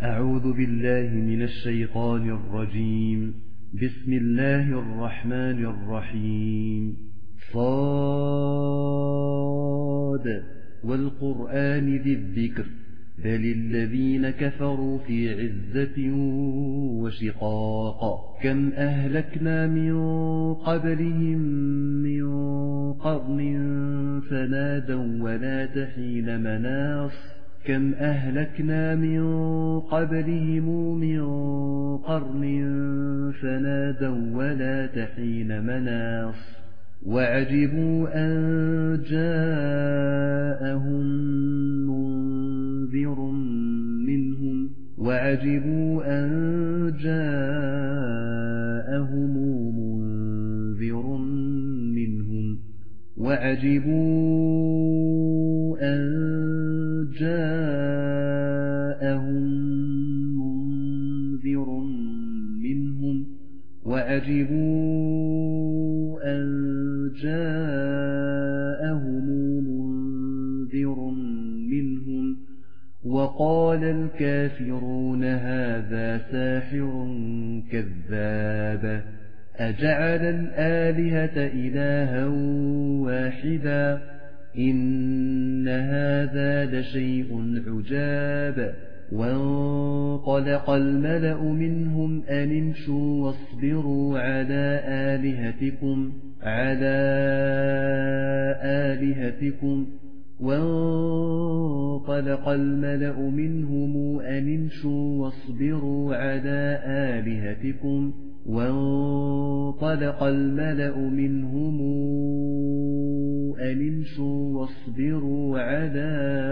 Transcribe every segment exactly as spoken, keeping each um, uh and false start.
أعوذ بالله من الشيطان الرجيم. بسم الله الرحمن الرحيم. صاد والقرآن ذي الذكر بل الذين كفروا في عزة وشقاق. كم أهلكنا من قبلهم من قرن فنادوا ولات حين مناص. كم أهلكنا من قبلهم من قرن فنادوا ولات حين مناص. وعجبوا أن جاءهم منذر منهم وعجبوا أن جاءهم منذر منهم وعجبوا أن جاءهم منذر منهم وعجبوا أن جاءهم منذر منهم وقال الكافرون هذا ساحر كذاب. أجعل الآلهة إلها واحدا إن هذا لشيء عجاب. وانطلق الملأ منهم أن امشوا واصبروا على آلهتكم على آلهتكم وانطلق الملأ منهم أن امشوا واصبروا على آلهتكم وانطلق الملأ منهم أن امشوا واصبروا على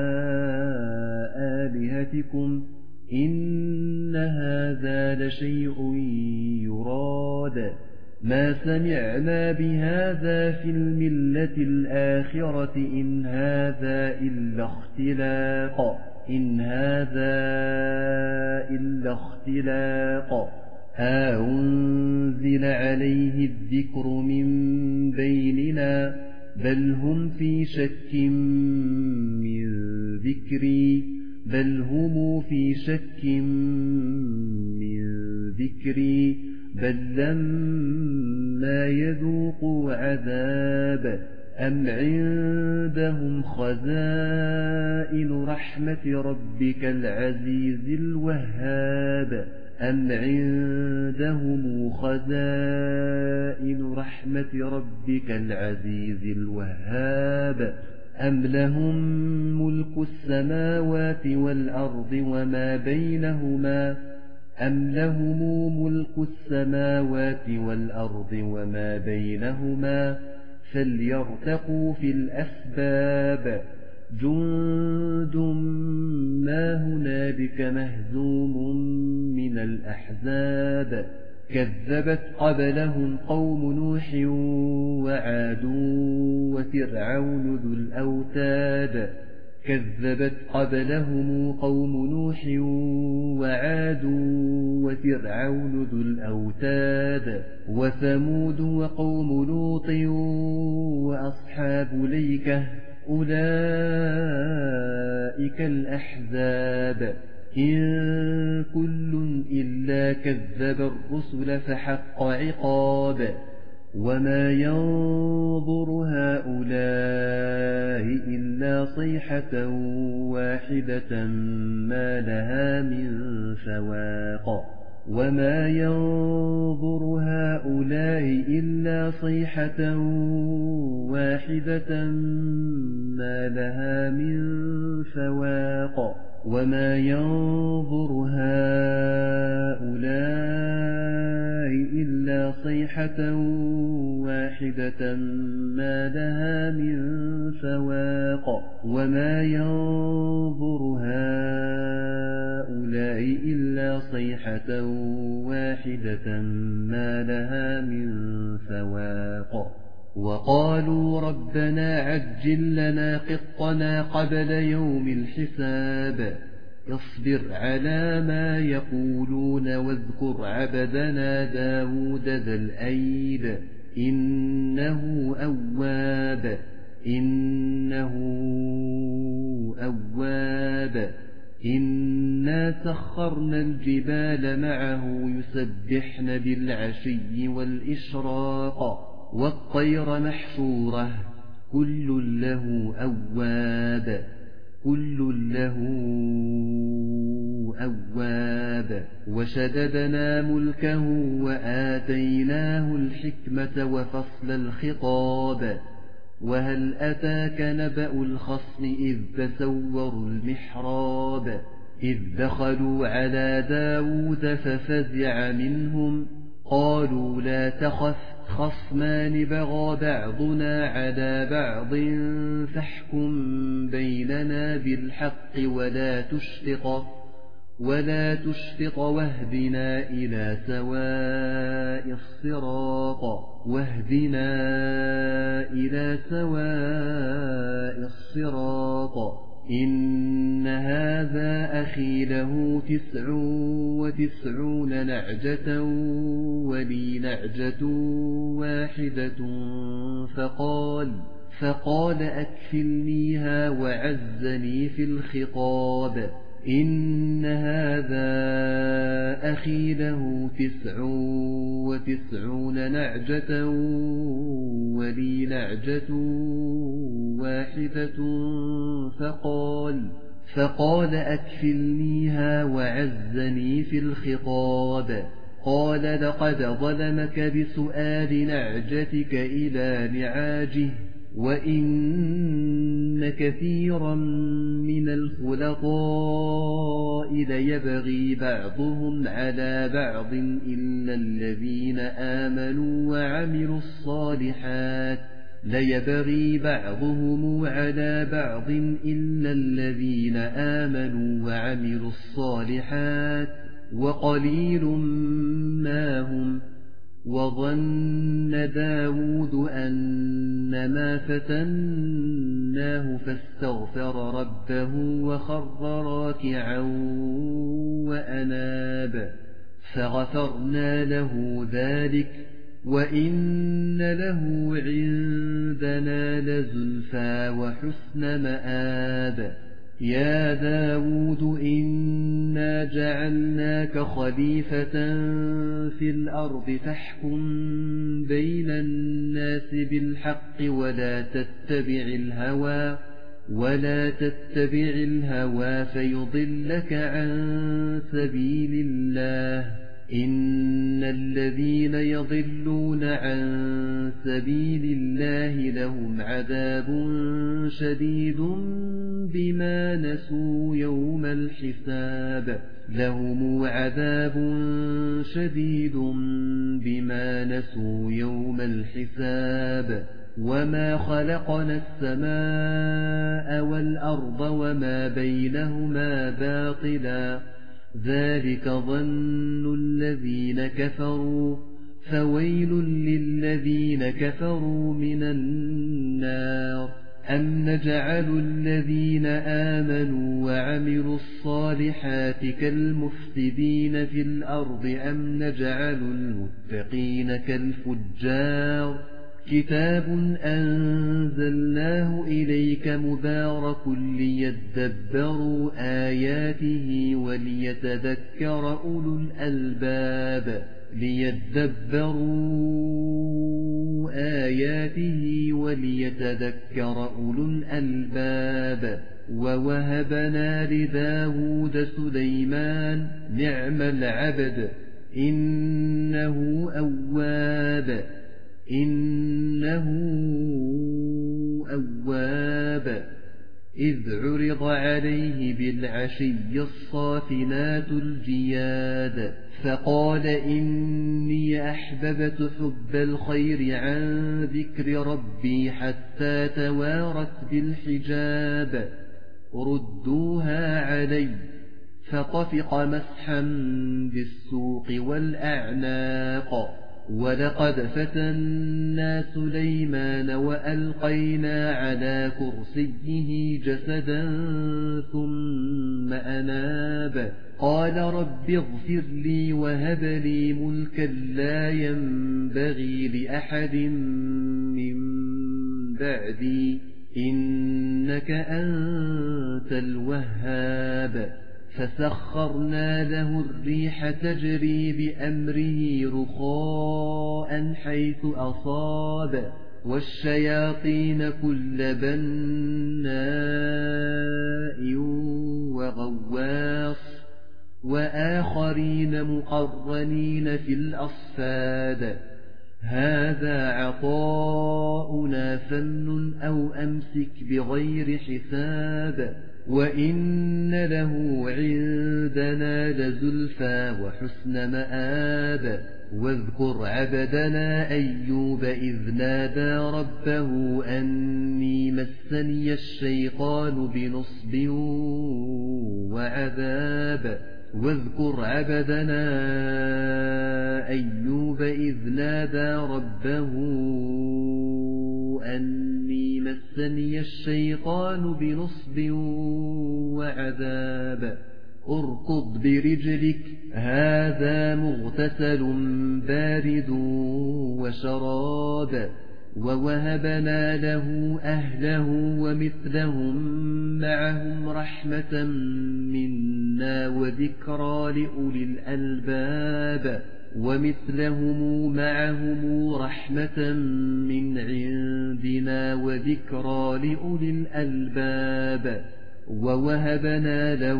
آلهتكم إن هذا لشيء يراد. ما سمعنا بهذا في الملة الآخرة إن هذا إلا اختلاق إن هذا إلا اختلاق. أأنزل عليه الذكر من بيننا بل هم في شك من ذكري بل هم في شك من ذكري بل لما يذوقوا عذاب أم عندهم خزائن رحمة ربك العزيز الوهاب أم عندهم خزائن رحمة ربك العزيز الوهاب أم لهم ملك السماوات والأرض وما بينهما أم لهم ملك السماوات والأرض وما بينهما فليرتقوا في الأسباب. جند ما هنالك مهزوم من الأحزاب. كذبت قبلهم قوم نوح وعاد وفرعون ذو الأوتاد كذبت قبلهم قوم نوح وعاد وفرعون ذو الأوتاد وثمود وقوم لوط وأصحاب ليكة أولئك الأحزاب. إن كل إلا كذب الرسل فحق عقاب. وما ينظر هؤلاء إلا صيحة واحدة ما لها من فواق. وما ينظر هؤلاء إلا صيحة واحدة ما لها من فواق. وما ينظر هؤلاء إلا صيحة واحدة ما لها من فواق. وما ينظر هؤلاء إلا صيحة واحدة ما لها من فواق. وقالوا ربنا عجل لنا قطنا قبل يوم الحساب. اصبر على ما يقولون واذكر عبدنا داود ذا الأيد إنه أواب إنه أواب إنا سخرنا الجبال معه يسبحن بالعشي والإشراق والطير محشورة كل له أواب كل له أواب وشددنا ملكه وآتيناه الحكمة وفصل الخطاب وهل أتاك نبأ الخصم إذ تسوروا المحراب إذ دخلوا على داود ففزع منهم قالوا لا تخف خصمان بغى بعضنا على بعض فاحكم بيننا بالحق ولا تشفق ولا تشفق واهدنا إلى سواء الصراط واهدنا إلى سواء الصراط إن هذا أخي له تسع وتسعون نعجة ولي نعجة واحدة فقال فقال أكفلنيها وعزني في الخطاب إن هذا أخي له تسع وتسعون نعجة ولي نعجة واحدة فقال فقال أكفلنيها وعزني في الخطاب قال لقد ظلمك بسؤال نعجتك إلى نعاجه وإن كثيرا من الخلطاء ليبغي بعضهم على بعض إلا الذين آمنوا وعملوا الصالحات ليبغي بعضهم على بعض إلا الذين آمنوا وعملوا الصالحات وقليل ما هم وظن داود أنما فتناه فاستغفر ربه وخر راكعا وأناب فغفرنا له ذلك وإن له عندنا لزلفى وحسن مآب يا داود إنا جعلناك خليفة في الأرض فاحكم بين الناس بالحق ولا تتبع الهوى ولا تتبع الهوى فيضلك عن سبيل الله إن الذين يضلون عن سبيل الله لهم عذاب شديد بما نسوا يوم الحساب لهم عذاب شديد بما نسوا يوم الحساب وما خلقنا السماء والأرض وما بينهما باطلا ذلك ظن الذين كفروا فويل للذين كفروا من النار أم نجعل الذين آمنوا وعملوا الصالحات كالمفسدين في الأرض أم نجعل المتقين كالفجار كتاب أنزلناه إليك مبارك ليدبروا آياته وليتذكر أولو الألباب ليدبروا آياته وليتذكر أولو الألباب ووهبنا لداود سليمان نعم العبد إنه أواب إنه أواب إذ عرض عليه بالعشي الصافنات الجياد فقال إني أحببت حب الخير عن ذكر ربي حتى توارت بالحجاب ردوها علي فطفق مسحا بالسوق والأعناق ولقد فتنا سليمان وألقينا على كرسيه جسدا ثم أناب قال رب اغفر لي وهب لي ملكا لا ينبغي لأحد من بعدي إنك أنت الوهاب فسخرنا له الريح تجري بأمره رخاء حيث أصاب والشياطين كل بناء وغواص وآخرين مقرنين في الأصفاد هذا عطاؤنا فامنن أو أمسك بغير حساب وإن له عندنا لزلفى وحسن مآب واذكر عبدنا أيوب إذ نادى ربه أني مسني الشيطان بنصب وعذاب واذكر عبدنا أيوب إذ نادى ربه أني مسني الشيطان بنصب وعذاب اركض برجلك هذا مغتسل بارد وشراب ووهبنا له أهله ومثلهم معهم رحمة منا وذكرى لأولي الألباب ومثلهم معهم رحمة من عندنا وذكرى لأولي الألباب ووهبنا له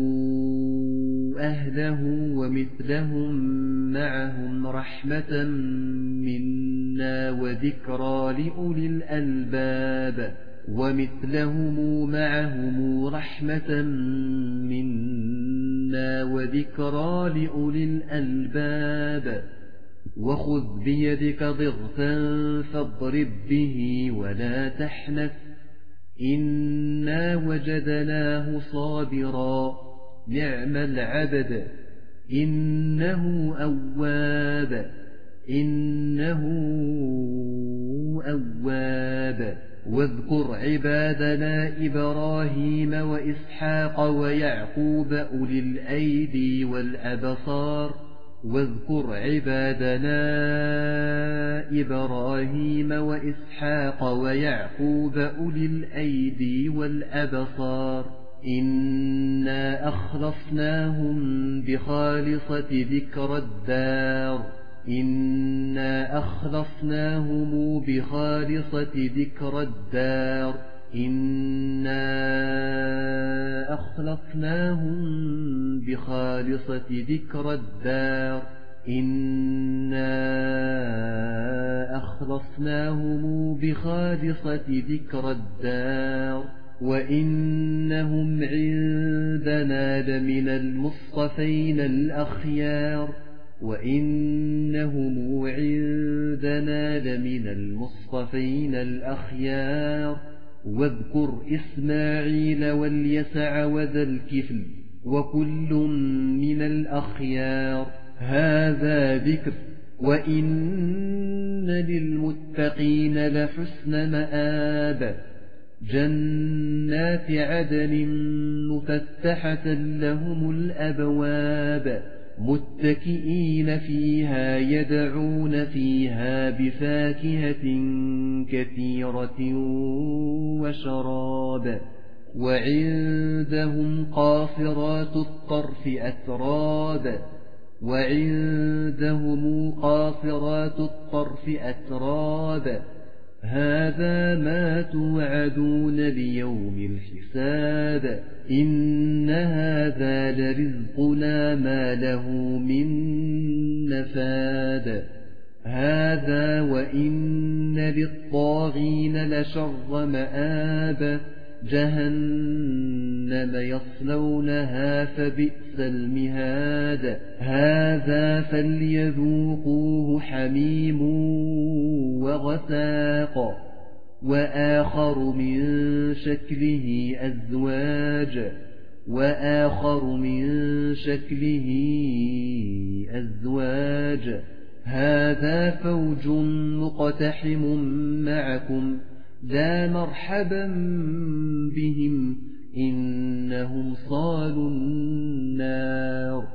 أهله ومثلهم معهم رحمة منا وذكرى لأولي الألباب ومثلهم معهم رحمة منا وذكرى لأولي الألباب وخذ بيدك ضغثا فاضرب به ولا تحنث إنا وجدناه صابرا نعم العبد إنه أواب إنه أواب واذكر عبادنا إبراهيم وإسحاق ويعقوب أولي الأيدي والأبصار واذكر عبادنا إبراهيم وإسحاق ويعقوب أولي الأيدي والأبصار إنا أخلصناهم بخالصة ذكر الدار إنا أخلصناهم بخالصة ذكر الدار إنا أخلصناهم بخالصة ذكر الدار إنا أخلصناهم بخالصة ذكر الدار وإنهم عندنا لمن المصطفين الأخيار وإنهم عندنا لمن المصطفين الأخيار واذكر إسماعيل واليسع وذا الكفل وكل من الأخيار هذا ذكر وإن للمتقين لحسن مآب جنات عدن مفتحة لهم الأبواب متكئين فيها يدعون فيها بفاكهة كثيرة وشراب وعندهم قاصرات الطرف أتراب وعندهم قاصرات الطرف أتراب هذا ما توعدون ليوم الحساب إن هذا لرزقنا ما له من نفاد هذا وإن للطاغين لشر مآب جهنم يصلونها فبئس المهاد هذا فليذوقوه حميم وغساق وآخر من شكله أزواج وآخر من شكله أزواج هذا فوج مقتحم معكم لا مرحبا بهم إنهم صالوا النار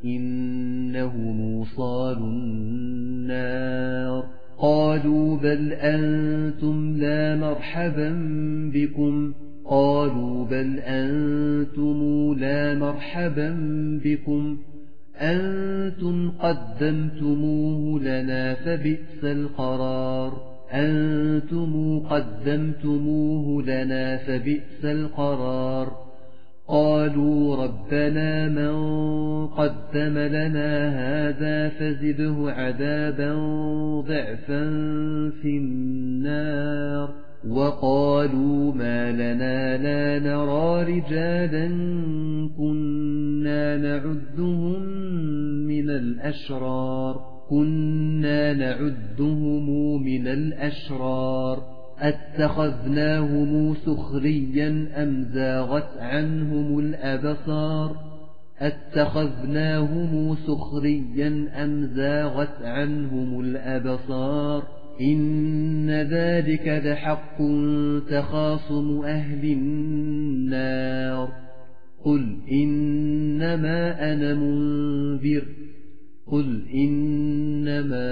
إنهم صالوا النار قالوا بل أنتم لا مرحبا بكم قالوا بل أنتم لا مرحبا بكم أنتم قدمتموه لنا فبئس القرار أنتم قدمتموه لنا فبئس القرار قالوا ربنا من قدم لنا هذا فزده عذابا ضعفا في النار وقالوا ما لنا لا نرى رجالا كنا نعدهم من الأشرار كنا نعدهم من الأشرار أتخذناهم سخريا أم زاغت عنهم الأبصار أتخذناهم سخريا أم زاغت عنهم الأبصار إن ذلك لحق تخاصم أهل النار قل إنما أنا منذر قل إنما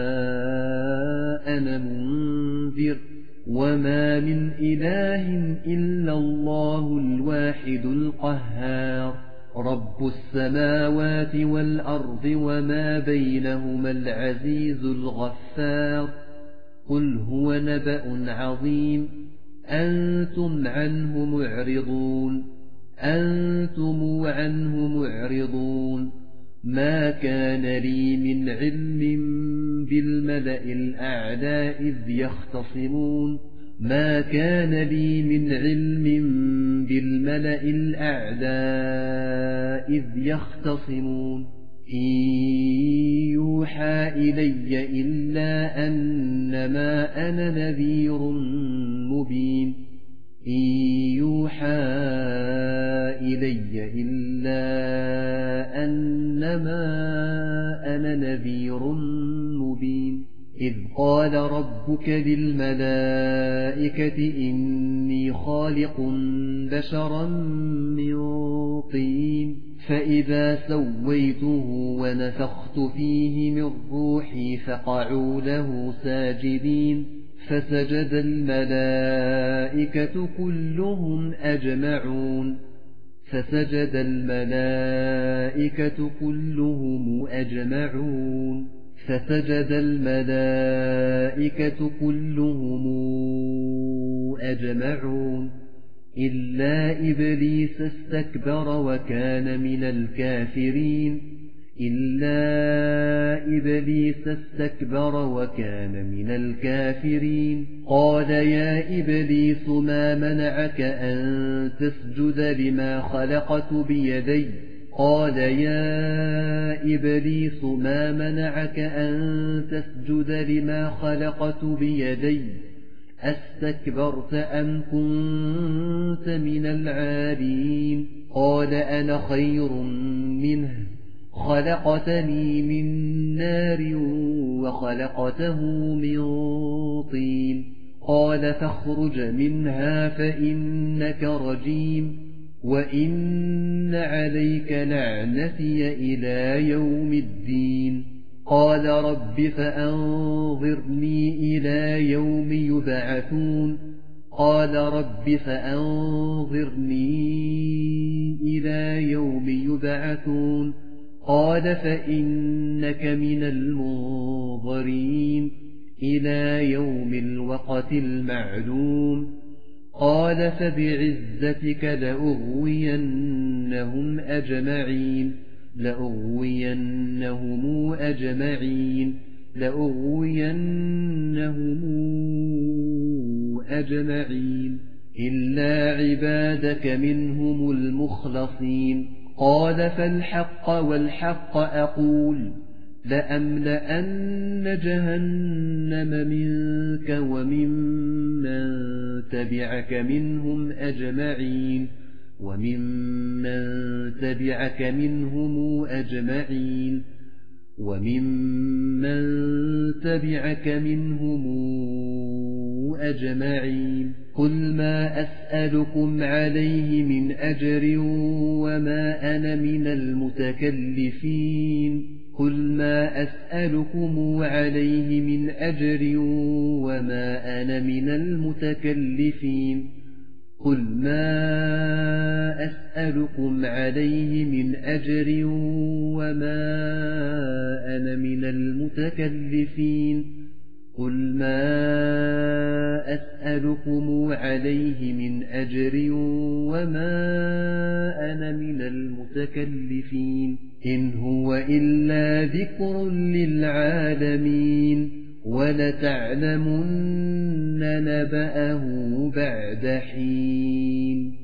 أنا منذر وما من إله إلا الله الواحد القهار رب السماوات والأرض وما بينهما العزيز الغفار قل هو نبأ عظيم أنتم عنه معرضون أنتم عنه معرضون ما كان لي من علم بالملأ الأعلى إذ يختصمون ما كان لي من علم بالملأ الأعلى إذ يختصمون إن يوحى إلي إلا أنما أنا نذير مبين إن يوحى إلي إلا أنما أنا نذير مبين إذ قال ربك للملائكة إني خالق بشرا من طين فإذا سويته ونفخت فيه من روحي فقعوا له ساجدين فسجد الملائكة كلهم أجمعون فسجد الملائكة كلهم أجمعون فسجد الملائكة كلهم أجمعون إلا إبليس استكبر وكان من الكافرين إلا إبليس استكبر وكان من الكافرين قال يا إبليس ما منعك أن تسجد لما خلقت بيدي قال يا إبليس ما منعك أن تسجد لما خلقت بيدي أستكبرت أم كنت من العالين قال أنا خير منه خلقتني من نار وخلقته من طين قال فاخرج منها فإنك رجيم وإن عليك لعنتي إلى يوم الدين قال رب فأنظرني إلى يوم يبعثون قال رب فأنظرني إلى يوم يبعثون قال فإنك من المنظرين إلى يوم الوقت المعلوم قال فبعزتك لأغوينهم أجمعين لأغوينهم أجمعين لأغوينهم أجمعين إلا عبادك منهم المخلصين قال فالحق والحق أقول لأملأن جهنم منك وممن تبعك منهم أجمعين وممن تبعك منهم أجمعين وممن تبعك منهم أجمعين قل ما أسألكم عليه من أجر وما أنا من المتكلفين قل ما أسألكم عليه من أجر وما أنا من المتكلفين قل ما أسألكم عليه من أجر وما أنا من المتكلفين قل ما أسألكم عليه من أجر وما أنا من المتكلفين إن هو إلا ذكر للعالمين ولتعلمن نبأه بعد حين